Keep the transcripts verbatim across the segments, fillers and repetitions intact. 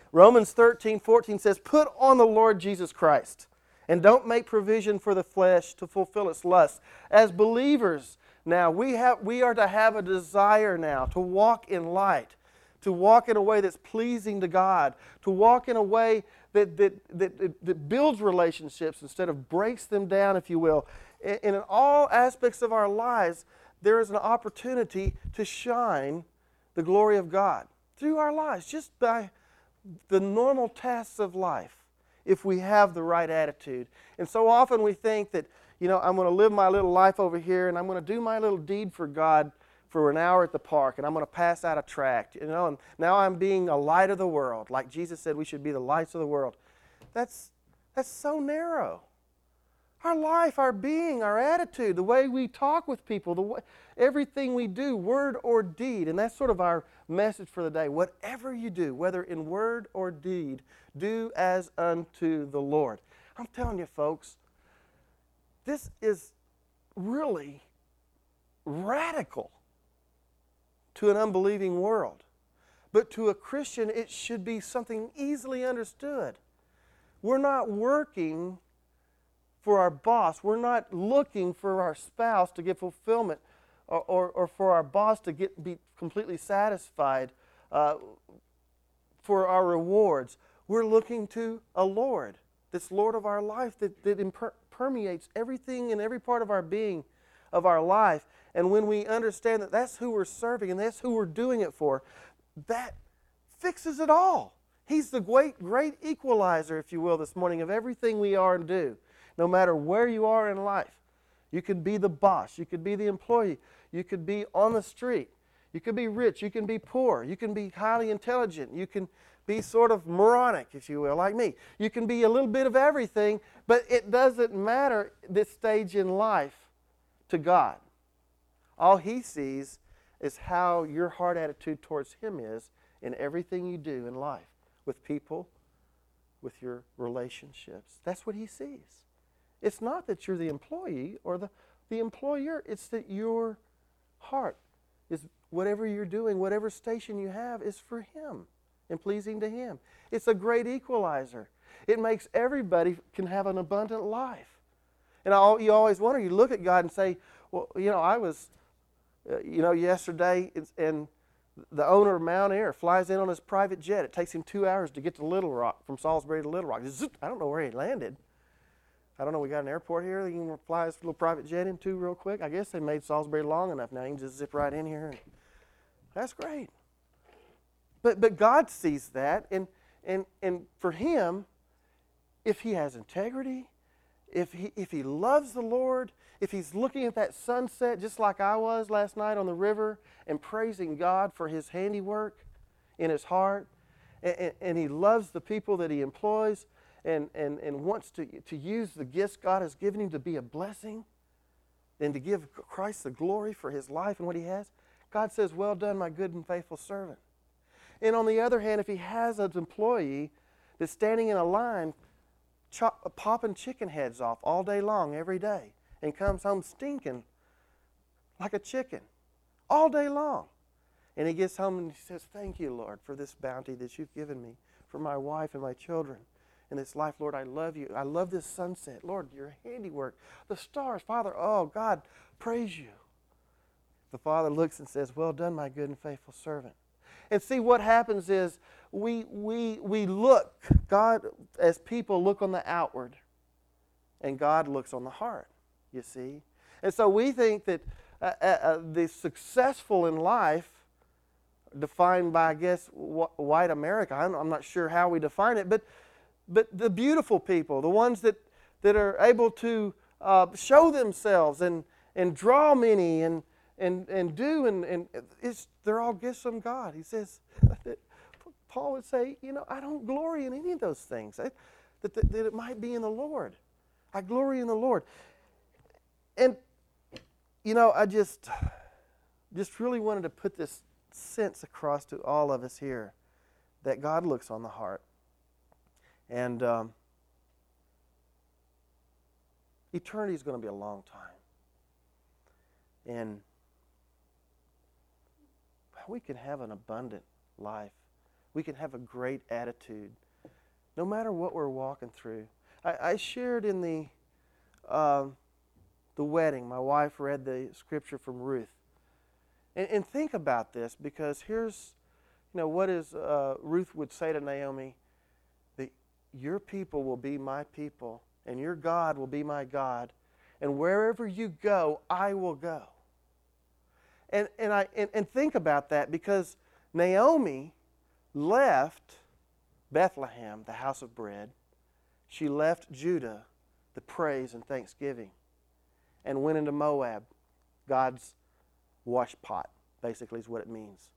Romans thirteen fourteen says, put on the Lord Jesus Christ and don't make provision for the flesh to fulfill its lusts. As believers now, we, have, we are to have a desire now to walk in light, to walk in a way that's pleasing to God, to walk in a way that, that, that, that, that builds relationships instead of breaks them down, if you will. And in all aspects of our lives, there is an opportunity to shine the glory of God through our lives, just by the normal tasks of life, if we have the right attitude. And so often we think that, you know, I'm going to live my little life over here and I'm going to do my little deed for God for an hour at the park and I'm going to pass out a tract, you know, and now I'm being a light of the world. Like Jesus said, we should be the lights of the world. That's, that's so narrow. Our life, our being, our attitude, the way we talk with people, the way, everything we do, word or deed, and that's sort of our message for the day. Whatever you do, whether in word or deed, do as unto the Lord. I'm telling you, folks, this is really radical to an unbelieving world. But to a Christian, it should be something easily understood. We're not working for our boss. We're not looking for our spouse to get fulfillment or, or, or for our boss to get be completely satisfied uh, for our rewards. We're looking to a Lord, this Lord of our life that, that imper- permeates everything in every part of our being, of our life. And when we understand that that's who we're serving and that's who we're doing it for, that fixes it all. He's the great, great equalizer, if you will, this morning of everything we are and do. No matter where you are in life. You could be the boss. You could be the employee. You could be on the street. You could be rich. You can be poor. You can be highly intelligent. You can be sort of moronic, if you will, like me. You can be a little bit of everything, but it doesn't matter this stage in life to God. All He sees is how your heart attitude towards Him is in everything you do in life, with people, with your relationships. That's what He sees. It's not that you're the employee or the, the employer. It's that your heart is, whatever you're doing, whatever station you have, is for Him and pleasing to Him. It's a great equalizer. It makes everybody can have an abundant life. And I, you always wonder, you look at God and say, well, you know, I was, uh, you know, yesterday, it's, and the owner of Mount Air flies in on his private jet. It takes him two hours to get to Little Rock, from Salisbury to Little Rock. Zoop, I don't know where he landed. I don't know, we got an airport here that you can fly this little private jet into real quick. I guess they made Salisbury long enough now. You can just zip right in here. And that's great. But but God sees that, and and and for Him, if He has integrity, if he if he loves the Lord, if he's looking at that sunset just like I was last night on the river and praising God for His handiwork in his heart, and, and, and he loves the people that he employs, and, and, and wants to, to use the gifts God has given him to be a blessing and to give Christ the glory for his life and what he has, God says, well done, my good and faithful servant. And on the other hand, if he has an employee that's standing in a line chop, popping chicken heads off all day long, every day, and comes home stinking like a chicken all day long, and he gets home and he says, thank you, Lord, for this bounty that you've given me, for my wife and my children, in this life, Lord, I love you. I love this sunset. Lord, your handiwork, the stars, Father, oh, God, praise you. The Father looks and says, well done, my good and faithful servant. And see, what happens is we, we, we look, God, as people look on the outward, and God looks on the heart, you see. And so we think that uh, uh, the successful in life, defined by, I guess, wh- white America, I'm, I'm not sure how we define it, but But the beautiful people, the ones that, that are able to uh, show themselves and, and draw many and, and, and do, and, and it's, they're all gifts from God. He says, that Paul would say, you know, I don't glory in any of those things. I, that, that, that it might be in the Lord. I glory in the Lord. And, you know, I just, just really wanted to put this sense across to all of us here that God looks on the heart. And um, eternity is going to be a long time. And we can have an abundant life we can have a great attitude, no matter what we're walking through. I, I shared in the uh, the wedding, my wife read the scripture from Ruth. And, and think about this, because here's, you know, what is uh, Ruth would say to Naomi, that your people will be my people, and your God will be my God, and wherever you go, I will go. And and I and, and think about that, because Naomi left Bethlehem, the house of bread. She left Judah, the praise and thanksgiving, and went into Moab, God's wash pot, basically is what it means.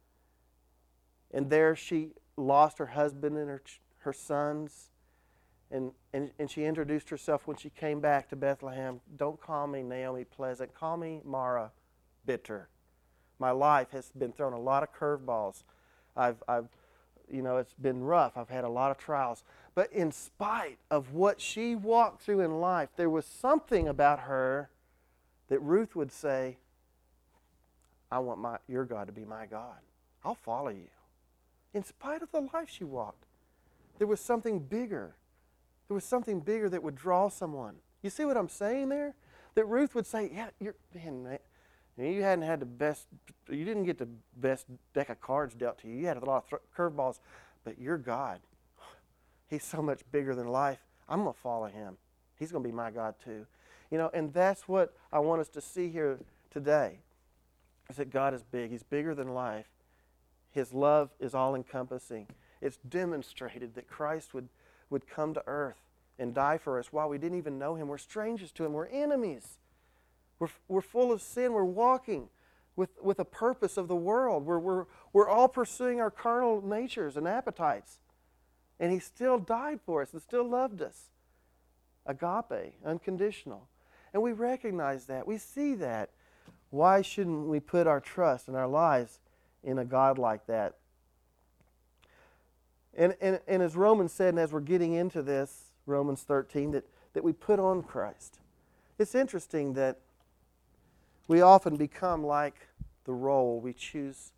And there she lost her husband and her her sons, and, and, and she introduced herself when she came back to Bethlehem. Don't call me Naomi Pleasant, call me Mara Bitter. My life has been thrown a lot of curveballs. I've, I've, you know, it's been rough. I've had a lot of trials. But in spite of what she walked through in life, there was something about her that Ruth would say, I want my your God to be my God. I'll follow you. In spite of the life she walked, there was something bigger. There was something bigger that would draw someone. You see what I'm saying there? That Ruth would say, yeah, you're, man, you hadn't had the best, you didn't get the best deck of cards dealt to you. You had a lot of th- curveballs, but your God, He's so much bigger than life. I'm going to follow Him. He's going to be my God too. You know, and that's what I want us to see here today, is that God is big. He's bigger than life. His love is all-encompassing. It's demonstrated that Christ would, would come to earth and die for us while we didn't even know Him. We're strangers to Him. We're enemies. We're, we're full of sin. We're walking with, with a purpose of the world. We're, we're, we're all pursuing our carnal natures and appetites. And He still died for us and still loved us. Agape, unconditional. And we recognize that. We see that. Why shouldn't we put our trust and our lives in a God like that? And, and, and as Romans said, and as we're getting into this, Romans thirteen, that, that we put on Christ. It's interesting that we often become like the role we choose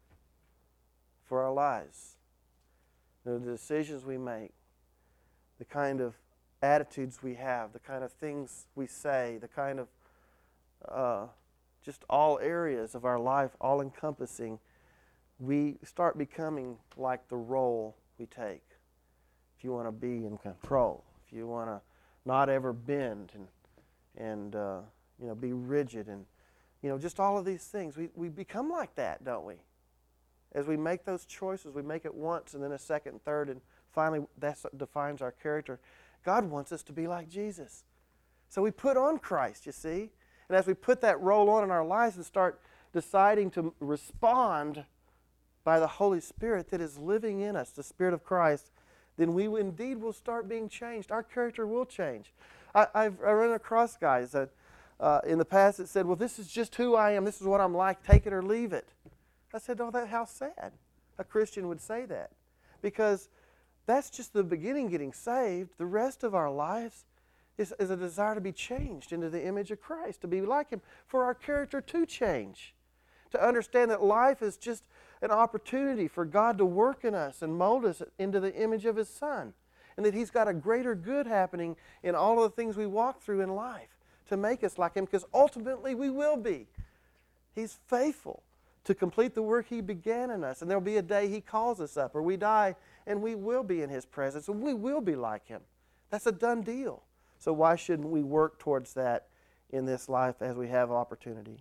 for our lives. The decisions we make, the kind of attitudes we have, the kind of things we say, the kind of uh, just all areas of our life, all encompassing, we start becoming like the role we take. If you want to be in control, if you want to not ever bend and and uh, you know be rigid, and you know just all of these things, we we become like that, don't we? As we make those choices, we make it once and then a second and third, and finally that defines our character. God wants us to be like Jesus. So we put on Christ, you see? And as we put that role on in our lives and start deciding to respond by the Holy Spirit that is living in us, the Spirit of Christ, then we indeed will start being changed. Our character will change. I, I've I run across guys that uh, in the past that said, well, this is just who I am. This is what I'm like. Take it or leave it. I said, oh, that, how sad a Christian would say that. Because that's just the beginning, getting saved. The rest of our lives is, is a desire to be changed into the image of Christ, to be like Him, for our character to change. To understand that life is just an opportunity for God to work in us and mold us into the image of His Son. And that He's got a greater good happening in all of the things we walk through in life to make us like Him, because ultimately we will be. He's faithful to complete the work He began in us. And there will be a day He calls us up, or we die, and we will be in His presence, and we will be like Him. That's a done deal. So why shouldn't we work towards that in this life as we have opportunity?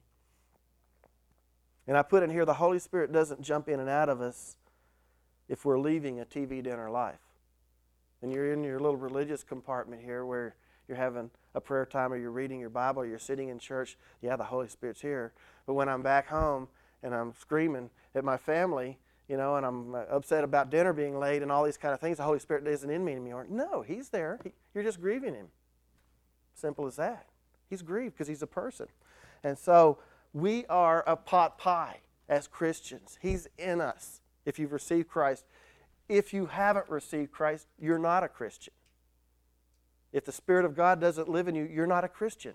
And I put in here, the Holy Spirit doesn't jump in and out of us if we're leaving a T V dinner life. And you're in your little religious compartment here where you're having a prayer time, or you're reading your Bible, or you're sitting in church. Yeah, the Holy Spirit's here. But when I'm back home and I'm screaming at my family, you know, and I'm upset about dinner being late and all these kind of things, the Holy Spirit isn't in me anymore. No, He's there. He, you're just grieving Him. Simple as that. He's grieved because He's a person. And so we are a pot pie as Christians. He's in us if you've received Christ. If you haven't received Christ, you're not a Christian. If the Spirit of God doesn't live in you, you're not a Christian.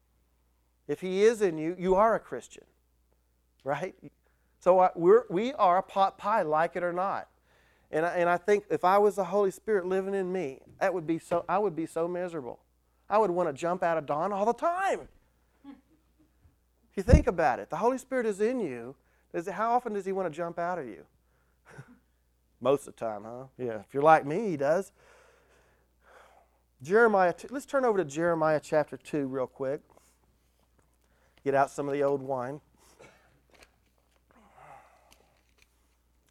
If He is in you, you are a Christian. Right? So we're, we are a pot pie, like it or not. And I, and I think if I was the Holy Spirit living in me, that would be so, I would be so miserable. I would want to jump out of dawn all the time. If you think about it, the Holy Spirit is in you. Does it, how often does He want to jump out of you? Most of the time, huh? Yeah, if you're like me, He does. Jeremiah, let's turn over to Jeremiah chapter two real quick. Get out some of the old wine.